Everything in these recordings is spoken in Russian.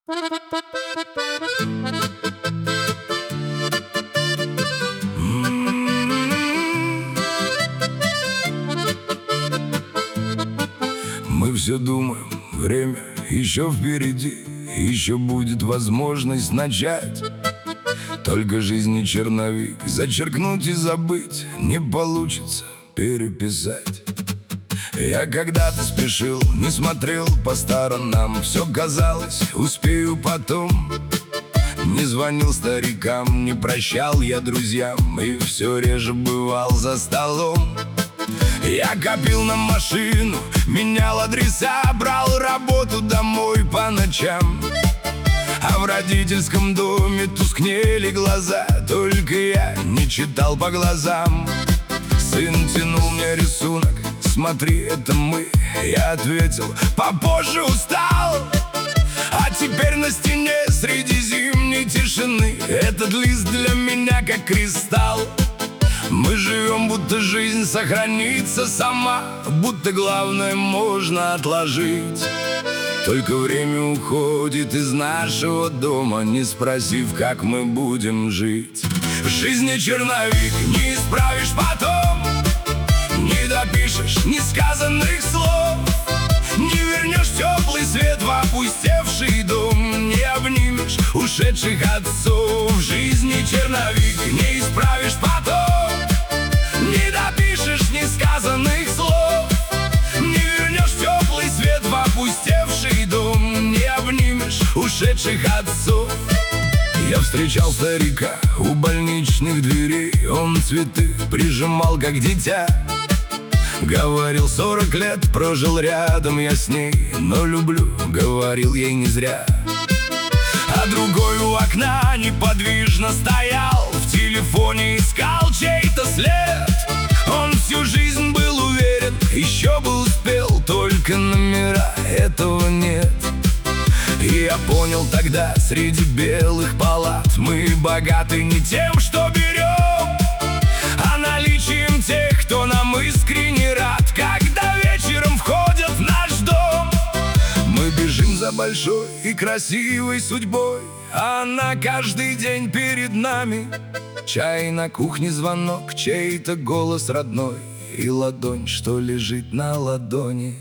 Мы все думаем, время еще впереди, еще будет возможность начать. Только жизнь не черновик, зачеркнуть и забыть не получится переписать. Я когда-то спешил, не смотрел по сторонам, все казалось, успею потом. Не звонил старикам, не прощал я друзьям, и все реже бывал за столом. Я копил на машину, менял адреса, брал работу домой по ночам. А в родительском доме тускнели глаза, только я не читал по глазам. Сын тянул мне рисунок: смотри, это мы. Я ответил: попозже, устал. А теперь на стене среди зимней тишины этот лист для меня как кристалл. Мы живем, будто жизнь сохранится сама, будто главное можно отложить. Только время уходит из нашего дома, не спросив, как мы будем жить. В жизни черновик, не исправишь потом, не допишешь несказанных слов, не вернешь теплый свет в опустевший дом, не обнимешь ушедших отцов. В жизни черновик, не исправишь потом, не допишешь несказанных слов, не вернешь теплый свет в опустевший дом, не обнимешь ушедших отцов. Я встречал старика у больничных дверей, он цветы прижимал, как дитя. Говорил, 40 лет прожил рядом я с ней, но люблю, говорил ей не зря. А другой у окна неподвижно стоял, в телефоне искал чей-то след. Он всю жизнь был уверен, еще бы успел, только номера этого нет. И я понял тогда, среди белых палат мы богаты не тем, что берем, а наличием тех, кто нам искренне рад, когда вечером входят в наш дом. Мы бежим за большой и красивой судьбой, а она каждый день перед нами. Чай на кухне, звонок, чей-то голос родной и ладонь, что лежит на ладони.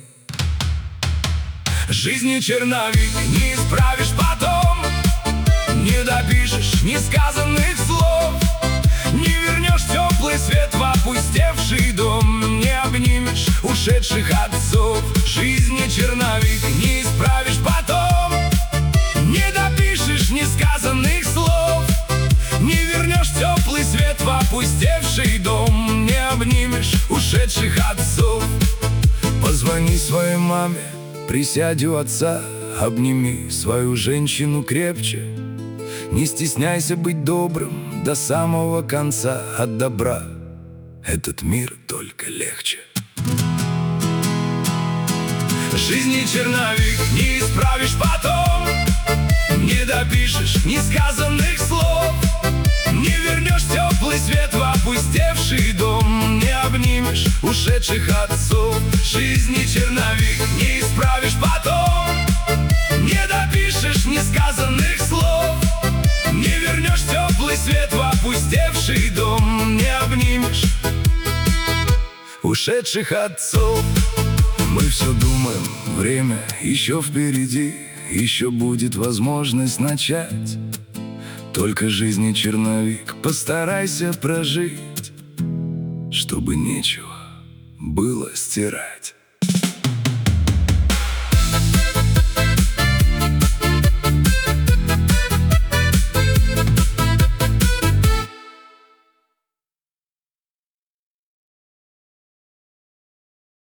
Жизни черновик, не исправишь потом, не допишешь несказанных слов, не вернешь теплый свет в опустевший дом, не обнимешь ушедших отцов. Жизни черновик, не исправишь потом, не допишешь несказанных слов, не вернешь теплый свет в опустевший дом, не обнимешь ушедших отцов. Позвони своей маме, присядь у отца, обними свою женщину крепче. Не стесняйся быть добрым до самого конца, от добра этот мир только легче. Жизни черновик, не исправишь потом, не допишешь несказанных слов, не вернешь теплый свет в опустевший дом, не обнимешь ушедших отцов. Жизни черновик, не исправишь потом, не допишешь несказанных слов, не вернешь теплый свет в опустевший дом, не обнимешь ушедших отцов. Мы все думаем, время еще впереди, еще будет возможность начать. Только жизни черновик, постарайся прожить, чтобы нечего было стирать.